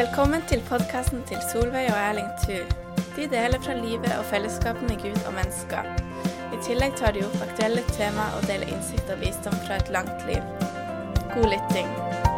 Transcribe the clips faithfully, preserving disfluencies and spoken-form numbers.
Velkommen til podcasten til Solveig og Erling Thu. De deler fra livet og fellesskapet med Gud og mennesker. I tillegg tar de opp aktuelle tema og deler innsikt og visdom fra et langt liv. God lytting.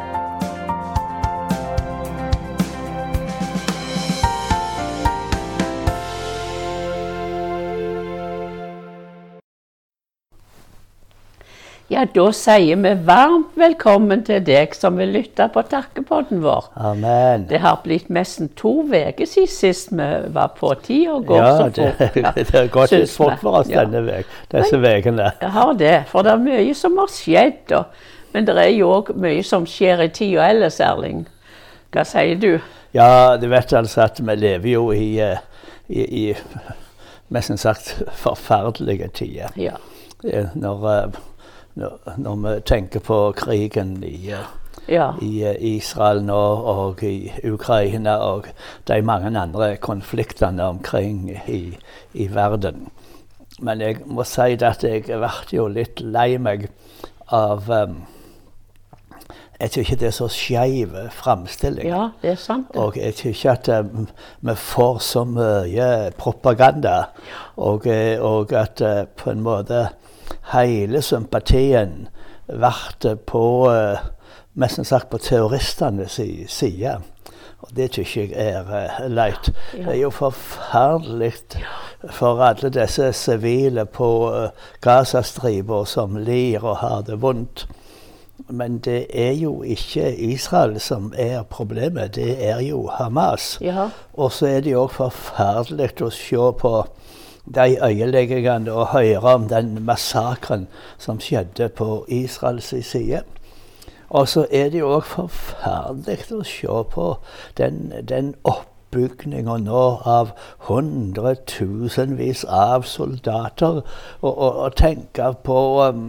Ja, da sier vi varmt velkommen til deg som vil lytte på takkepodden vår. Amen. Det har blitt nesten to uker siden sist vi var på tid og går ja, så fort. Ja, det har gått litt fort for oss ja. denne vek, disse vekene. Det har det, for det er mye som har skjedd, og, men det er jo også mye som skjer i tida ellers, Erling. Hva sier du? Ja, du vet altså at vi lever jo i, i, i mest sagt forferdelige tider. Ja. Når... Når vi tenker på krigen i, ja. i Israel nå, og i Ukraina og de mange andre konfliktene omkring i, i verden. Men jeg må si at jeg ble jo litt lei meg av um, jeg tror ikke det er så skjev fremstilling. Ja, det er sant. Og jeg tror ikke at um, vi får så mye propaganda, og, og at uh, på en måte hele sympatien vært på, uh, mest sagt på terroristenes side. Og det tror jeg er uh, leit. Ja. Det er jo forferdelig for alle disse sivile på uh, Gazastripa som lir og har det vondt. Men det er jo ikke Israel som er problemet, det er jo Hamas. Ja. Og så er det jo forferdelig å se på de øyeleggingene og høre om den massakren som skjedde på Israels side. Og så er det jo også forferdelig å se på den, den oppbyggingen nå av hundretusenvis av soldater, og, og, og tenke på um,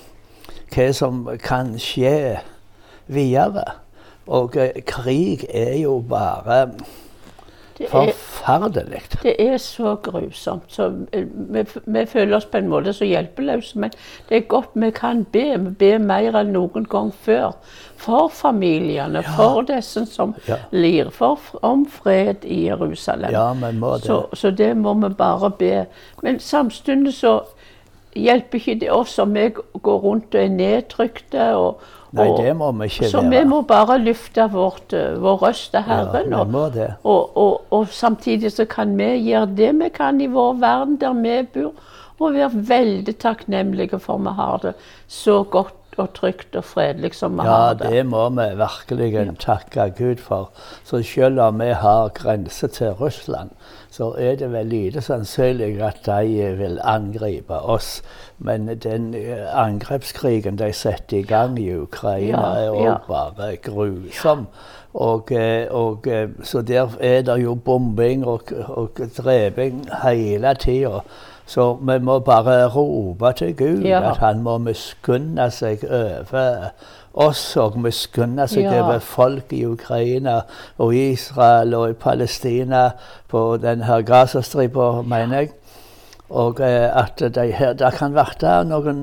hva som kan skje videre. Og uh, krig er jo bare Det forferdelig. Er, det er så grusomt. Så vi, vi føler oss på en måte så hjelpeløse, men det er godt vi kan be. Vi ber mer enn noen gang før. For familiene, ja. For disse som ja. lir, for om fred i Jerusalem. Ja, men må det. Så, så det må vi bare be. Men samtidig så hjelper ikke det oss om vi går rundt og er nedtrykte og Nei, det må vi ikke så være. vi må bare løfte vårt, vår røst til Herren. Ja, vi må det. Og, og, og samtidig så kan vi gjøre det vi kan i vår verden der vi bor, og være veldig takknemlige for vi har det så godt og trygt og fredelig som vi ja, har det. Ja, det må vi virkelig ja. takke Gud for. Så selv om vi har grense til Russland, så er det vel lite sannsynlig at de vil angripe oss. Men den angrepskrigen de setter i gang i Ukraina ja, er også ja. bare grusom. Og, og, så der er det jo bombing og, og dreping hele tiden. Så vi må bare rope til Gud ja. at han må miskunne seg over oss og miskunne seg ja. over folk i Ukraina og Israel og i Palestina på denne Gazastripa, mener jeg. Og at de her, det kan være noen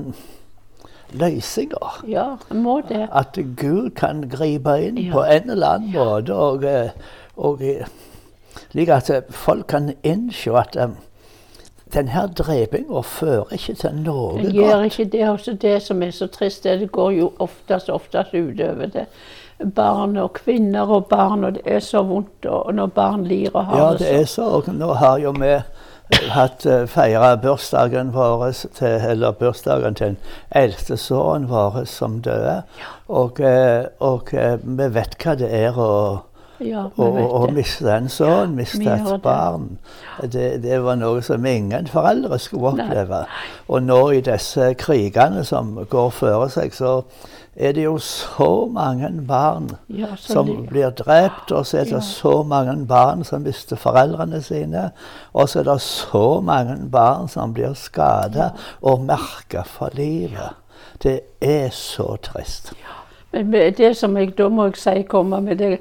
løsninger. Ja, må det. At Gud kan gripe inn ja. på en eller annen ja. måte. Og, og like at folk kan innse at denne drepingen fører ikke til noe godt. Det gjør ikke det. Også det som er så trist, det går jo oftest, oftest utover det. Barn og kvinner og barn, og det er så vondt og når barn lir og har ja, det så. Ja, det er så. Og nå har jo vi hatt uh, feiret bursdagen vår, til, eller bursdagen til den eldste sønnen vår som døde. Ja. Og, uh, og uh, vi vet hva det er å Ja, og, og miste en sønn, miste et barn. Det, det var noe som ingen foreldre skulle oppleve. Nei. Og nå i disse krigene som går føre seg, så er det jo så mange barn ja, som det, blir drept, og så er det ja. så mange barn som mister foreldrene sine, og så er det så mange barn som blir skadet ja. og merket for livet. Det er så trist. Ja. Men det som jeg da må jeg si kommer med det,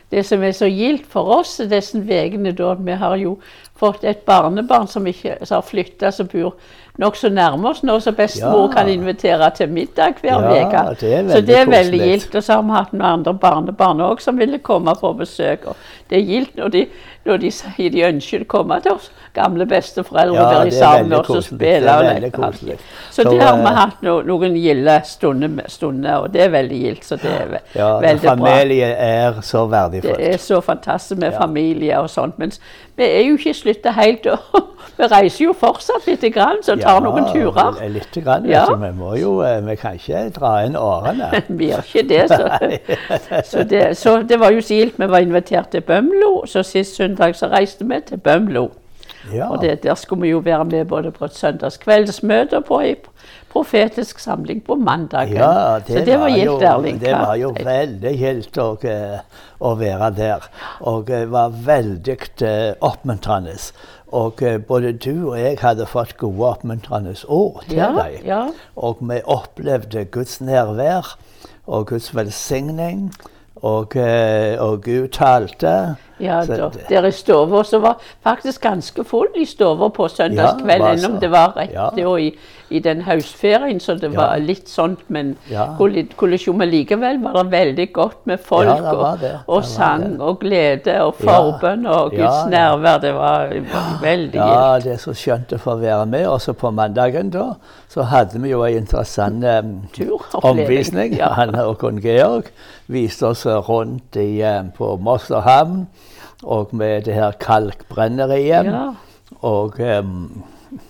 det som er så gildt for oss disse vekene da, vi har jo fått et barnebarn som ikke som har flyttet, som bor nok så nærme oss nå, så bestemor Ja. kan invitere til middag hver Ja, veke. det er Så veldig det er veldig koselig. gildt. Og så har vi hatt noen andre barnebarn også som ville komme på besøk. Og det er gildt når de, når de sier de ønsker å komme til oss gamle besteforeldre Ja, og være det er sammen veldig og så koselig. spille. Det er og veldig leke. koselig. Så, Så, det har vi eh, hatt no, noen gilde stunder, med- stunder, og det er veldig gildt. Så det er ve Ja, veldig bra. familie er så verdifullt. Det er så fantastisk med Ja. familie og sånt, men vi er jo ikke sluttet helt. Vi reiser jo fortsatt litt grann, så tar noen turer. Ja, litt grann. Ja. Ja. Vi må jo, eh, vi kan ikke dra inn årene. Vi gjør ikke det, så. så det. Så det var jo så gildt. Vi var invitert til Bømlo, så sist søndag så reiste vi til Bømlo. Ja. Og det, der skulle vi jo være med både på et søndagskveldsmøte og på en profetisk samling på mandagen. Ja, det, så det var gildt, jo, Erling. det var jo veldig gildt å, eh, å være der. Og det var veldig eh, oppmuntrende. Og eh, både du og jeg hadde fått gode oppmuntrende ord til Ja, deg. ja. Og vi opplevde Guds nærvær og Guds velsigning. Og, eh, og Gud talte. Ja, Så da, det- der i stova, så var faktisk ganske full i stova på søndagskvelden, Ja, ennå altså. det var rett Ja. da i, i den høstferien, så det Ja. var litt sånt, men Ja. kolli- kollisjon, men likevel var det veldig godt med folk, Ja, det var og, det. og Det var sang det. og glede og Ja. forbønn og Ja, Guds ja. nærvær, det var veldig Ja, gildt. det er så skjønt å få være med. Og så på mandagen da, så hadde vi jo en interessant um, Turoppleving, omvisning. ja. Han og kong Georg viste oss rundt i, um, på Mosterhamn, og med det her kalkbrenneriet. Ja. Og um,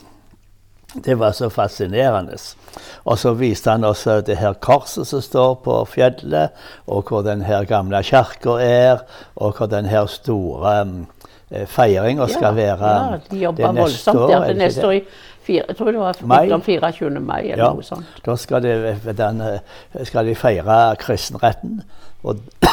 det var så fascinerende. Og så viste han oss uh, det her korset som står på fjellet, og hvor den her gamle kirka er, og hvor den her store um, feiringa skal være Ja, de det jobber neste voldsomt år, der. er Det det neste ikke år i fire, jeg tror det var Mai. om fireogtyvende mai eller Ja, noe sånt. da skal, det, den, eh, skal de feire kristenretten. Og,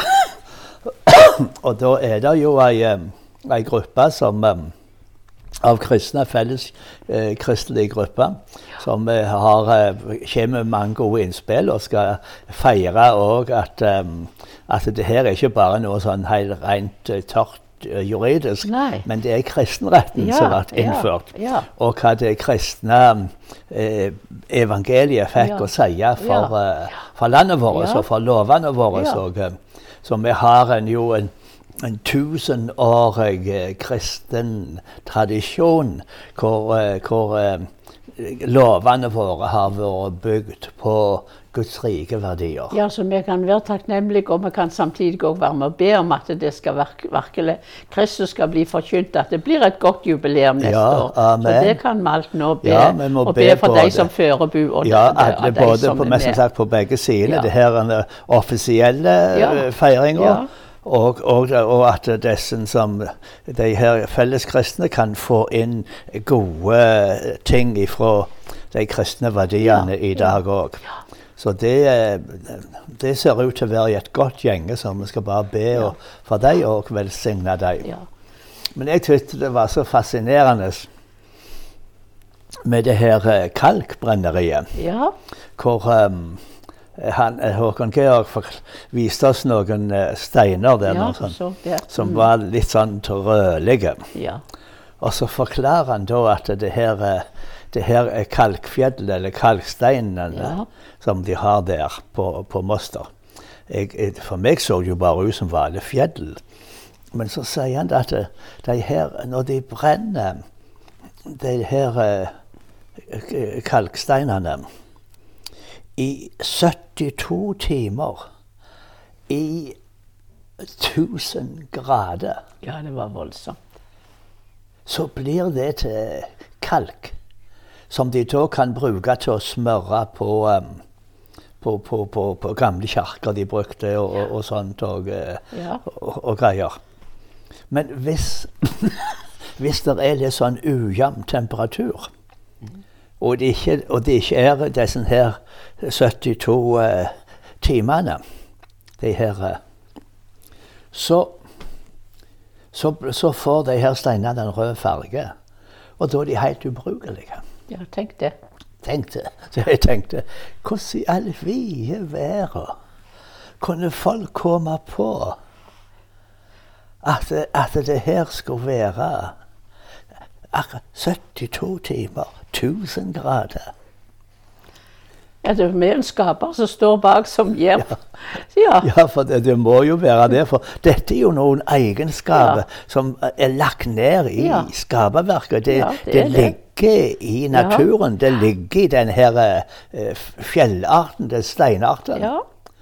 og da er det jo ei, em, ei gruppe som em, av kristne, felles eh, kristelige grupper, som eh, har, eh, kommer med mange gode innspill og skal feire òg at, em, at det her er ikke bare noe sånn helt rent eh, tørt eh, juridisk, Nei. men det er kristenretten som Ja, ble innført. Ja, ja. Og hva det kristne eh, evangeliet fikk Ja. å si for, Ja. eh, for landet vårt Ja. og for lovene våre. Ja. Og, eh, så vi har en, jo en, en tusenårig eh, kristen tradisjon hvor, eh, hvor eh, lovene våre har vært bygd på Guds rike verdier. Ja, så vi kan være takknemlige, og vi kan samtidig også være med og be om at det skal virke, virkelig, Kristus skal bli forkynt, at det blir et godt jubileum neste Ja, år. amen. Så det kan vi alt nå be, Ja, vi må og be be for både- de som fører bu, og Ja, de, alle, og de både som på, er mest med. sagt på begge sider. Ja. Det her er den offisielle Ja. ja. feiringa. Ja. Og, og, og at disse som, de her felleskristne kan få inn gode ting fra de kristne verdiene Ja, i dag òg. Så det, eh, det ser ut til å være et godt gjenge som vi skal bare be Ja. for dem og velsigne dem. Ja. Men jeg syntes det var så fascinerende med det her eh, kalkbrenneriet. Ja. Hvor um, han, eh, Håkon Georg fork- viste oss noen eh, steiner der Ja, nå, sånn, så det. som Mm. var litt sånn rødlige. Ja. Og så forklarer han da at det her, eh, det her er kalkfjellet, eller kalksteinene, Ja. som de har der på, på Moster. Jeg, jeg, for meg så det jo bare ut som vanlige fjell. Men så sier han at det, de her, når de brenner de her eh, kalksteinene i syttito timer i tusen grader, Ja, det var voldsomt. så blir det til kalk, som de da kan bruke til å smøre på, um, på, på, på, på gamle kirker de brukte, og, og, og sånt, og, eh, Ja. og, og greier. Men hvis, hvis det er litt sånn ujevn temperatur, og det ikke, og det ikke er disse her syttito uh, timene, de her, uh, så, så, så får de her steinene en rød farge, og da er de helt ubrukelige. Ja, tenk det. Tenkte, så jeg tenkte, hvordan i all vide verden kunne folk komme på at, at det her skulle være akkurat syttito timer, tusen grader. Ja, det er mer en skaper som står bak som gjør. Ja, Ja. ja for det, det må jo være det. For dette er jo noen egenskaper Ja. som er lagt ned i Ja. skaperverket. Det, Ja, det det, er det. ligger i naturen. Det ligger i den her eh, fjellarten, den steinarten. Ja.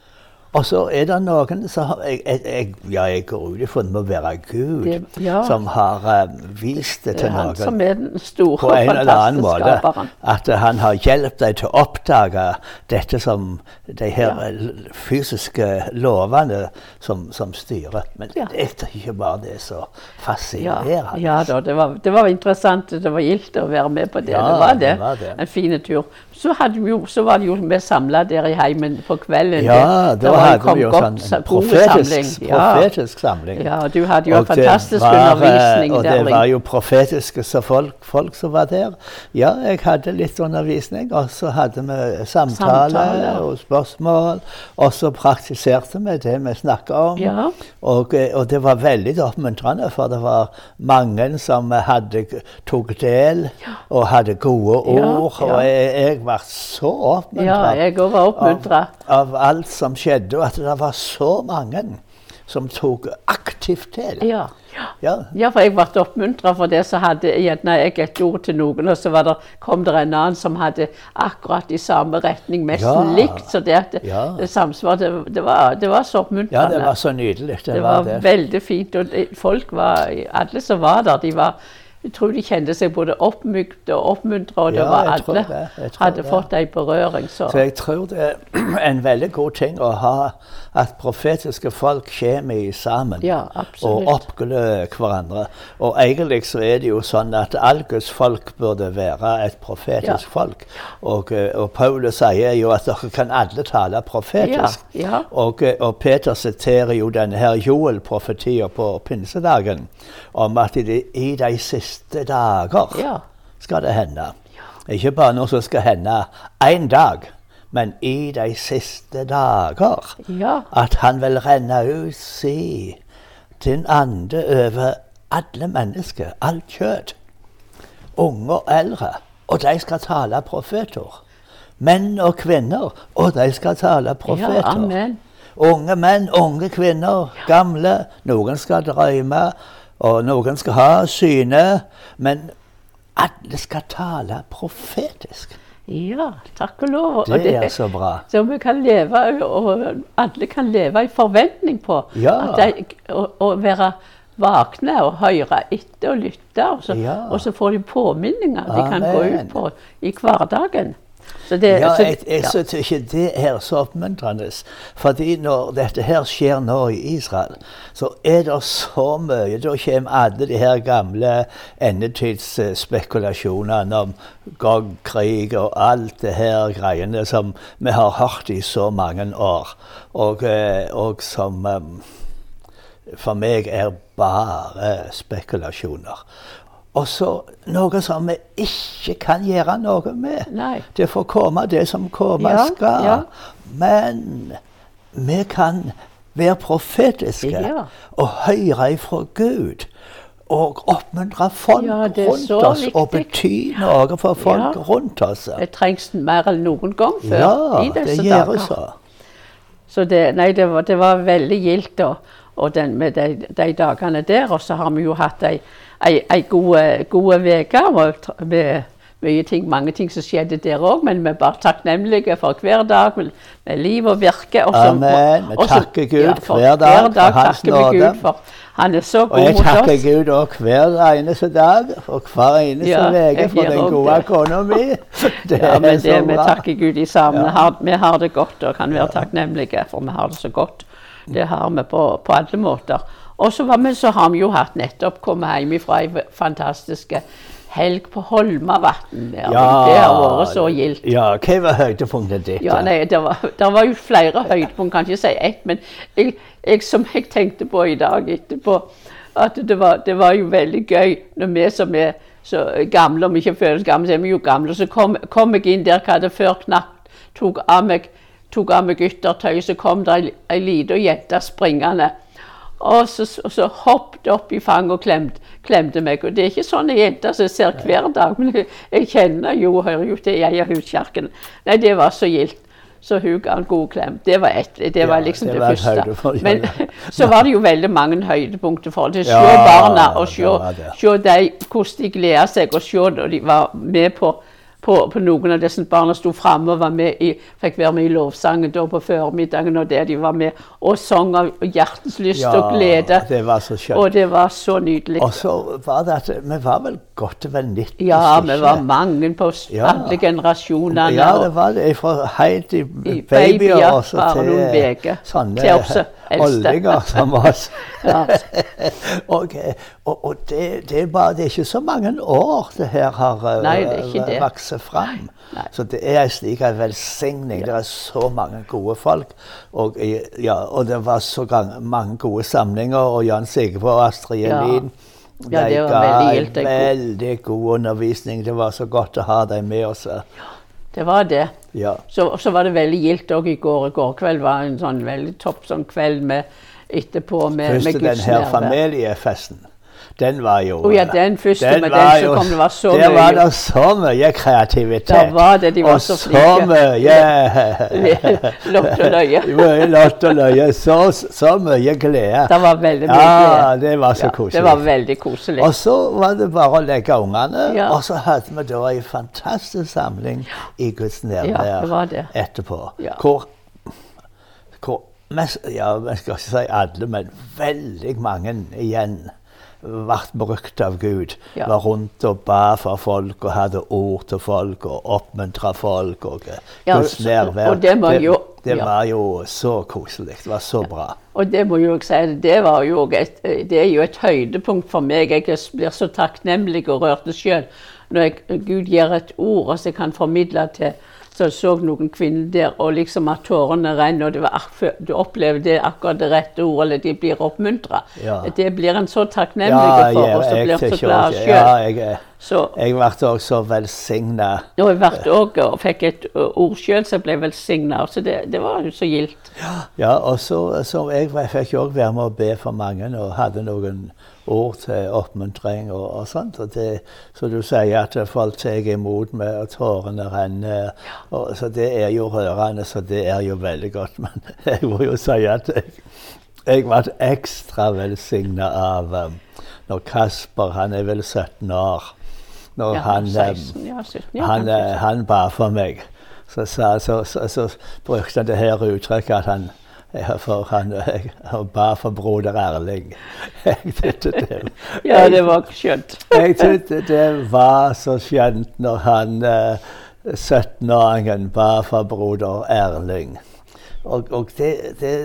Og så er det noen som har jeg, jeg, jeg, Ja, jeg går ut ifra det må være Gud Det- ja. som har eh, vist det Det til er han noen. som er den store, På en eller annen måte. fantastiske skaperen. At uh, han har hjulpet deg til å oppdage dette som de her Ja. l- fysiske lovene som, som styrer. Men Ja. det er ikke bare det så Ja, fascinerende. ja da, det var, det var interessant. Det var gildt å være med på det. Ja, det var det. det var det. En fin tur. Så, hadde vi jo, så var det jo vi samla der i heimen på kvelden. Ja, Det- da det var hadde kom vi jo godt sånn sa- en boresamling. profetisk, Ja. profetisk samling. Ja, og du hadde jo en Og det fantastisk var, eh, undervisning Og der. det var jo profetiske så folk, folk som var der. Ja, jeg hadde litt undervisning, og så hadde vi samtale Samtale. og spørsmål. Og så praktiserte vi det vi snakket om. Ja. Og, eh, og det var veldig oppmuntrende, for det var mange som hadde, tok del og hadde gode Ja, ord. ja. Og jeg, jeg var så Ja, oppmuntret jeg òg var oppmuntra. av, av alt som skjedde, og at det var så mange som tok aktivt del. Ja. Ja. Ja, for jeg ble oppmuntra for det, så hadde gjerne jeg et ord til noen, og så var der, kom det en annen som hadde akkurat i samme retning, nesten Ja. likt. Så det, at det, Ja. det samsvar, det, det, var, det var så Ja, oppmuntrende. det var så nydelig. Det, Det var var det. veldig fint. Og det, folk var, alle som var der, de var, jeg tror de kjente seg både oppmykt og oppmuntra, og det Ja, var jeg tror alle det, jeg tror hadde det. fått en berøring. Så. Så jeg tror det er en veldig god ting å ha at profetiske folk kommer i sammen Ja, og absolutt. oppgløder hverandre. Og egentlig så er det jo sånn at all Guds folk burde være et profetisk Ja. folk. Og, eh, og Paulus sier jo at dere kan alle tale profetisk. Ja, ja. Og, eh, og Peter siterer jo denne her Joel-profetien på pinsedagen om at i de, i de siste dager Ja. skal det hende. Ikke bare noe som skal hende én dag, men i de siste dager. Ja. At han vil renne ut si din ande over alle mennesker, alt kjøtt. Unge og eldre. Og de skal tale profeter. Menn og kvinner, og de skal tale profeter. Ja, amen. Unge menn, unge kvinner, gamle. Noen skal drømme, og noen skal ha syne. Men alle skal tale profetisk. Ja, takk og lov. Og Det er så bra. Så vi kan leve, og alle kan leve i forventning på Ja. at de, å, å være vakne og høre etter og lytte. Og så, Ja. og så får de påminninger de kan gå Amen. ut på i hverdagen. Så det, Ja, så, jeg, jeg ja. synes ikke det er så oppmuntrende. Fordi når dette her skjer nå i Israel, så er det så mye. Da kommer alle de her gamle endetidsspekulasjonene om Gog-krig og alt det her greiene som vi har hørt i så mange år. Og, eh, og som um, for meg er bare spekulasjoner. Og så noe som vi ikke kan gjøre noe med. Nei. Det får komme det som komme Ja, skal. ja. Men vi kan være profetiske Ja. og høre ifra Gud. Og oppmuntre folk Ja, det er rundt så oss og viktig. bety noe for folk Ja. rundt oss. Det trengs mer enn noen gang før Ja, i disse det gjør dager. så. Så det, nei, det, var, det var veldig gildt og, og den, med de, de dagene der. Og så har vi jo hatt ei, ei, ei gode, gode uke med, med mye ting, mange ting som skjedde der òg. Men vi er bare takknemlige for hver dag med, med liv og virke. Og så- Amen. Vi og så- takker Gud for hver dag Hver dag for hans takker vi nåde. Gud for han er så Og god jeg mot takker oss. Gud også hver eneste dag og hver eneste Ja, uke jeg for gjør den også gode det. kona mi. Det Ja, men er det, så vi bra. takker Gud i sammen. Ja. Vi har, vi har det godt og kan være takknemlige, for vi har det så godt. Det har vi på, på alle måter. Og så, var vi, så har vi jo hatt nettopp kommet hjem fra ei fantastisk helg på Holmavatn. Der. Det har vært så gildt. Ja, hva var høydepunktet ditt? Ja, nei, det var, det var jo flere høydepunkt, kan ikke si ett, men jeg, jeg, som jeg tenkte på i dag etterpå, at det var, det var jo veldig gøy når vi som er så gamle, om ikke føles gamle, så er vi jo gamle, så kom, kom jeg inn der, hva hadde før knapt tok av meg, tok av meg yttertøy, så kom det ei, ei liten jente springende. Og så, og så hoppet opp i fanget og klemte, klemte meg. Og det er ikke sånne jenter som jeg ser hver dag, men jeg, jeg kjenner jo og hører jo til jeg er huskjerken. Nei, det var så gildt. Så hun ga en god klem. Det var, et, det var liksom ja, det, det første. For, ja, men så var det jo veldig mange høydepunkter for det. Se ja, barna og se, se de, hvordan de gleder seg, og se når de var med på På, på noen av disse barna sto fremme og var med i, fikk være med i lovsangen da på formiddagen, og der de var med og sang av hjertens lyst ja, og glede. Det var så skjønt. Og det var så nydelig. Og så var det at vi var vel godt og vel nitti. Ja, vi var mange på ja. alle generasjonene. Ja, det var det. Fra helt i babyer, babyer og så til noen veker, sånne til også oldinger som oss. ja. og og, og det, det, er bare, det er ikke så mange år det her har Nei, det vokset fram. Nei. Så det er slik en velsigning. Ja. Det er så mange gode folk. Og, ja, og det var så gang, mange gode samlinger. Og Jan Sigve og Astrid Jelin. Ja. Ja, det var veldig gildt. Veldig god undervisning. Det var så godt å ha dem med oss. Ja, det var det. Ja. Så, så var det veldig gildt også i går. I går kveld var en sånn veldig topp sånn kveld med etterpå med, Første med Guds den her familiefesten. Den var jo... Oh, ja, den første, den men den som kom, det var så mye. Det var da så mye kreativitet. Det var det, de var og så flinke. Og så mye... Lott og løye. Lott og løye, så, så mye glede. Det var veldig mye glede. Ja, det var så ja, koselig. Det var veldig koselig. Og så var det bare å legge ungene, ja. og så hadde vi da en fantastisk samling i Guds nærvær ja, det var det. etterpå. Ja. Hvor, hvor mest, ja, jeg skal ikke si alle, men veldig mange igjen ble brukt av Gud, ja. var rundt og ba for folk og hadde ord til folk og oppmuntra folk og ja, Guds nærvær. Og det, det, jo, det ja. var jo så koselig, det var så ja. bra. Og det må jo jeg si, det, var jo et, det er jo et høydepunkt for meg. Jeg blir så takknemlig og rørt selv når jeg, Gud gir et ord og så jeg kan formidle til så jeg så noen kvinner der, og liksom at tårene renner, og det var, du opplever det akkurat det rette ord, eller de blir oppmuntret. Ja. Det blir en så takknemlig ja, for oss, og blir så glad selv. Ja, jeg, så, jeg ble også velsignet. Og jeg ble også, og fikk et ord selv, så jeg ble velsignet, så det, det var jo så gildt. Ja, ja og så, så jeg fikk også være med å be for mange, og hadde noen ord til oppmuntring og, og sånt. Og det, så du sier at folk tar imot med at tårene renner. Og, så det er jo rørende, så det er jo veldig godt. Men jeg må jo si at jeg, jeg ble ekstra velsignet av um, når Kasper, han er vel sytten år, når ja, han, seksten, ja, sytten, ja, han, han, han ba for meg. Så, så, så, så, så brukte han det her uttrykket at han Ja, for han, jeg, han ba for broder Erling. Jeg tykte det, ja, det var skjønt. jeg tykte det var så skjønt når han, uh, sytten-åringen, ba for broder Erling. Og, og det, det,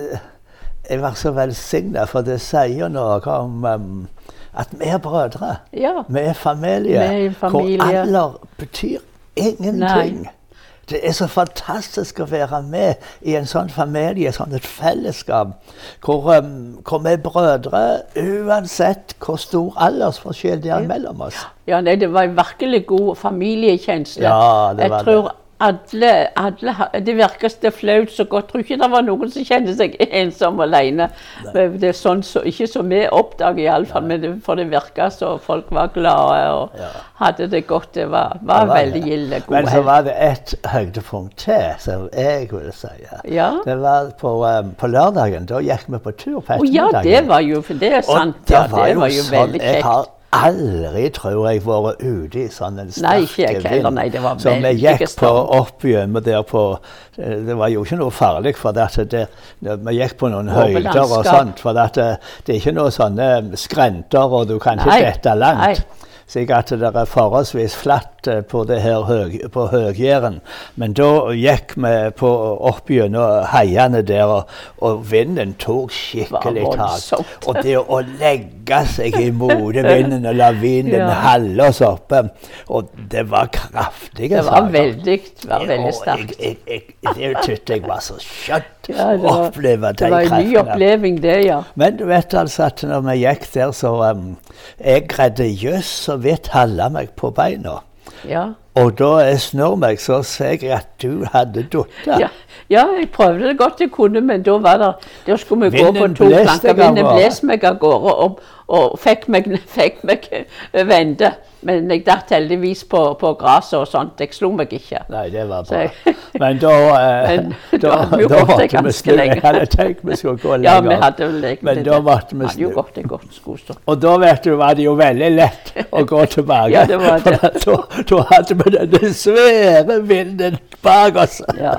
jeg var så velsignet, for det sier noe om um, at vi er brødre. Ja. Vi er familie, vi er familie. Hvor alder betyr ingenting. Nei. Det er så fantastisk å være med i en sånn familie, sånn et fellesskap, hvor, um, hvor vi er brødre, uansett hvor stor aldersforskjell det er mellom oss. Ja, nei, det var en virkelig god familiekjensle. Ja, det var Jeg tror det. alle, alle, det virker det flaut så godt. Jeg tror ikke det var noen som kjente seg ensom og alene. Det er sånn, så, ikke så vi oppdager i alle fall, men det, for det virket så folk var glade og ja. hadde det godt. Det var, var, det var veldig gilde. Men så var det et høydepunkt til, som jeg ville si. Ja. Det var på, um, på lørdagen, da gikk vi på tur på ettermiddagen. Oh, ja, det var jo, for det er sant. Og ja, det var det jo, var jo sånn, veldig kjekt. Aldri tror jeg vært ute i sånn en sterk vind. Nei, det var så vi gikk på oppgjømme der på, det var jo ikke noe farlig for det, det, vi gikk på noen høyder og sånt, for det, det er ikke noe sånne skrenter og du kan ikke dette langt. Nei. Så at det er forholdsvis flatt på det her høg, på høgjæren. Men da gikk vi på opp gjennom heiene der, og, og vinden tok skikkelig tak. Og det å legge seg i motevinden og la vinden ja. halde oss oppe, og det var kraftige saker. Det var veldig, det var veldig sterkt. Jeg, jeg, jeg, det tykte jeg var så skjønt ja, å oppleve de kreftene. Det var en ny oppleving det, ja. Men du vet altså at når vi gikk der, så um, jeg greide jøss så vidt holde meg på beina. Ja. Og da jeg snur meg, så ser jeg at du hadde duttet. Ja, ja, jeg prøvde det godt jeg kunne, men da var det, da skulle vi gå på Vinden to blåste planker. deg av Vinden gårde. bles meg av gårde, og, og fikk meg, fikk meg vende. Men jeg datt heldigvis på, på gresset og sånt. Jeg slo meg ikke. Nei, det var Så bra. jeg- Men da, eh, Men da, da hadde vi jo da gått det måtte vi ganske snu. lenge. Jeg hadde tenkt vi skulle gå Ja, vi lenger. hadde vel egentlig Men det. da måtte vi Hadde jo snu. gått en godt skostund. Og da vet du, var det jo veldig lett å gå tilbake. Ja, det var det. For da, da hadde vi denne svære vinden bak oss. Ja.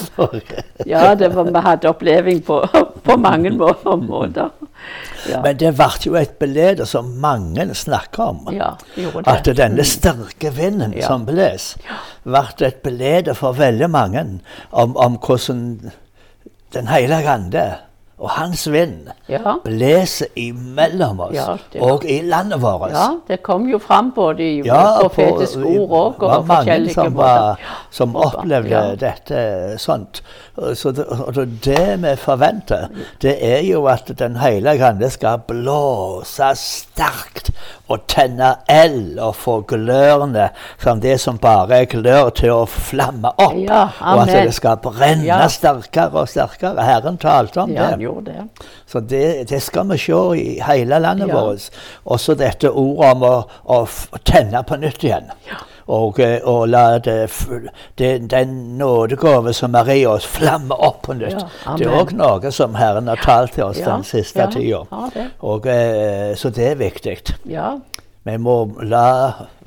Ja, det var, vi hadde oppleving på, på mange må- måter. Ja, Men det ble jo et belede som mange snakker om. ja vi gjorde At det. denne sterke vinden Ja. som bles, ble et belede for veldig mange om, om hvordan Den hellige ande og hans vind Ja. blåser imellom oss Ja, det- og i landet vårt. Ja, det kom jo fram både i Ja, profetiske på- ord og, det var og mange forskjellige som, måter. var, som Og- opplevde ja. dette sånt. Så det, og det vi forventer, det er jo at Den hellige ande skal blåse sterkt og tenne eld og få glørne som det som bare er glør, til å flamme opp. Ja, og at amen. det skal brenne Ja. sterkere og sterkere. Herren talte om Ja, han det. gjorde det. Så det, det skal vi se i hele landet Ja. vårt. Også dette ordet om å, å f- tenne på nytt igjen. Og, eh, og la det, f- det, den nådegave som er i oss, flamme opp på nytt. Ja, Det er amen. òg noe som Herren har talt til oss Ja, den siste ja, tida. ja, det. Og, eh, så det er viktig. Ja, Vi må la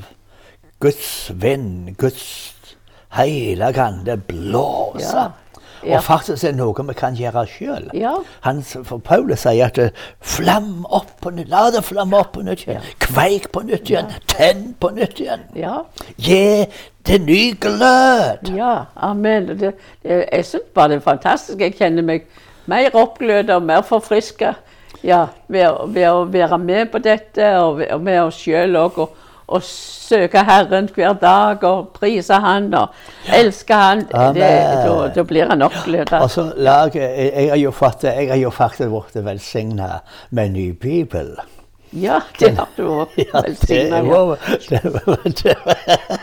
Guds vind, Guds hellige ande blåse. Ja. Ja. Og faktisk er det noe vi kan gjøre sjøl. ja, Han, for Paulus sier at eh, flamm opp på nytt, la det flamme opp på nytt igjen. Kveik på nytt igjen, tenn på nytt igjen. ja, Gi det ny glød. ja, amen. Det, det, jeg synes bare det er fantastisk. Jeg kjenner meg mer oppglødd og mer forfrisket. Ja, ved, å- ved å være med på dette, og ved- og med oss selv også, og, og søke Herren hver dag, og prise Han, og elske Han. Det, Amen. da, da blir han oppglødd. Og så lag, jeg, jeg har jo fått, jeg har jo faktisk blitt velsigna med en ny bibel. Ja, det har du også Ja, det velsignet. Ja. var, det var, det var.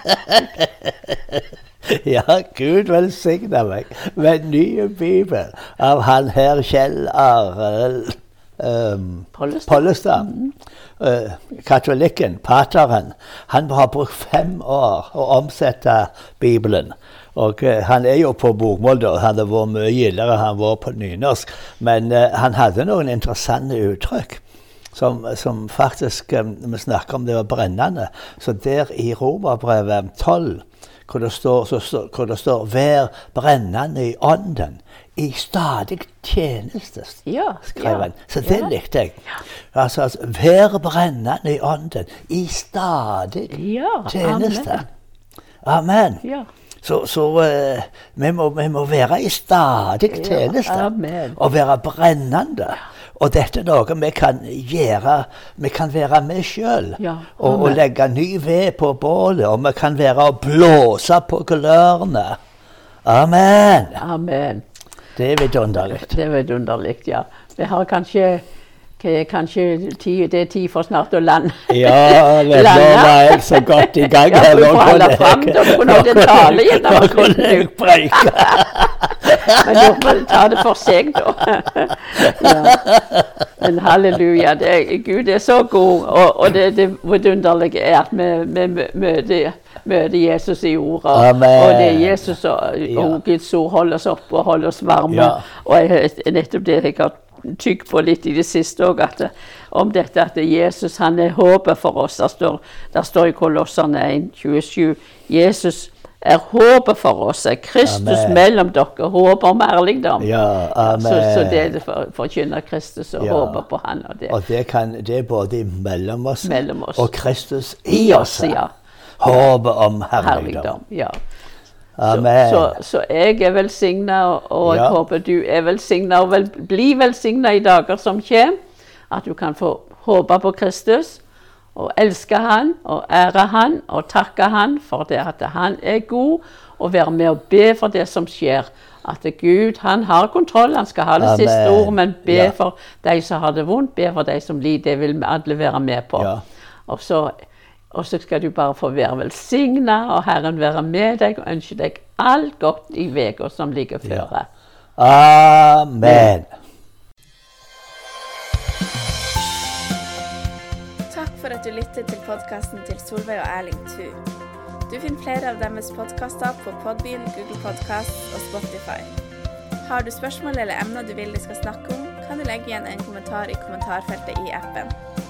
Ja, Gud velsigna meg med en ny bibel av han her Kjell Arild um, Pollestad. Pollestad. Uh, katolikken, pateren. Han har brukt fem år å omsette Bibelen. Og uh, han er jo på bokmål, da. Han hadde vært mye gildere han var på nynorsk. Men uh, han hadde noen interessante uttrykk. Som, som faktisk um, vi snakker om det var brennende. Så der i Romerbrevet tolv, hvor det står, så, står- hvor det står 'vær brennende i ånden', i stadig tjeneste, Ja, skrev ja, han. Så det ja. likte jeg. Altså, altså 'vær brennende i ånden', i stadig Ja, tjeneste. amen. Amen. Ja. Så, så eh, vi, må, vi må være i stadig Ja, tjeneste. amen. Og være brennende. Og dette er noe vi kan gjøre. Vi kan være med sjøl. Ja, og, og amen. legge ny ved på bålet. Og vi kan være og blåse på glørne. Amen. Amen. Det er vidunderlig. Det er vidunderlig, ja. Vi har kanskje, k- kanskje tid, det er tid for snart å lande. Ja, det, nå Landa. var jeg så godt i gang. Ja, her. du Nå får kunne holde jeg- frem, da kunne du tale gjennom Nå kunne jeg preike. Men da må du ta det for seg, da. Ja. Men halleluja, det er, Gud er så god, og, og det, det vidunderlige er at vi, vi mø- møter, møter Jesus i ordet. Amen. Og det er Jesus og, og Ja. Guds ord holder oss oppe og holder oss varme. Ja. Og jeg, nettopp det jeg har tygd på litt i det siste òg, om dette at Jesus han er håpet for oss. Der står, der står i Kolosserne en tjuesju Jesus er håpet for oss, er Kristus Amen. mellom dere, håp om ærligdom. Ja, amen. Så, så det er det for, forkynner Kristus og Ja. håper på han. Og det Og det, kan, det er både mellom oss, Mellom oss. og Kristus i i oss. oss, ja. Håpet om herligdom. Herligdom. Ja. Amen. Så, så, så jeg er velsigna, og, og jeg Ja. håper du er velsigna, og vel, bli velsigna i dager som kommer. At du kan få håpe på Kristus, og elske Han, og ære Han, og takke Han for det at Han er god, og være med og be for det som skjer. At Gud, han har kontroll, han skal ha det Amen. siste ord, men be Ja. for de som har det vondt, be for de som lider, det vil vi alle være med på. Ja. Og så Og så skal du bare få være velsignet, og Herren være med deg, og ønske deg alt godt i veka som ligger føre. Ja. Amen. Takk for at du lyttet til podcasten til Solveig og Erling Tu. Du finner flere av deres podcaster på Podbean, Google Podcast og Spotify. Har du spørsmål eller emner du vil de skal snakke om, kan du legge igjen en kommentar i kommentarfeltet i appen.